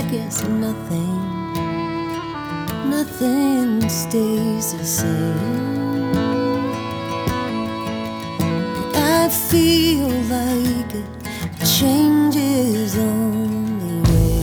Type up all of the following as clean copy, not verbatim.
I guess nothing stays the same. And I feel like a change is on the way.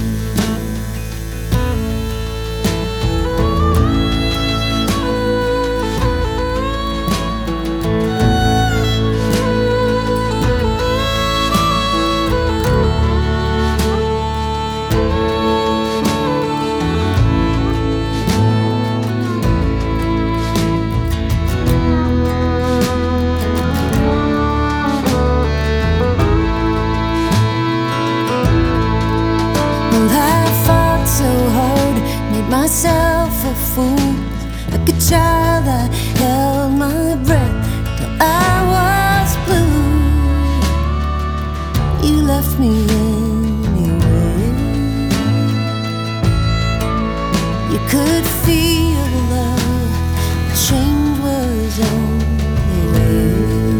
Myself a fool, like a child. I held my breath till I was blue. You left me anyway. You could feel the love, the change was on the way.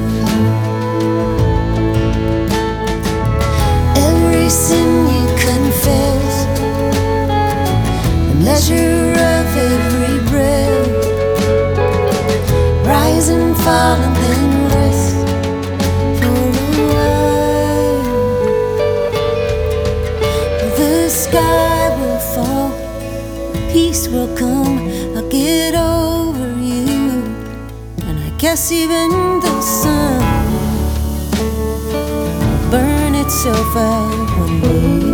Every sin you confess, measure of every breath, rise and fall and then rest for a while. The sky will fall, peace will come, I'll get over you. And I guess even the sun will burn itself out one day.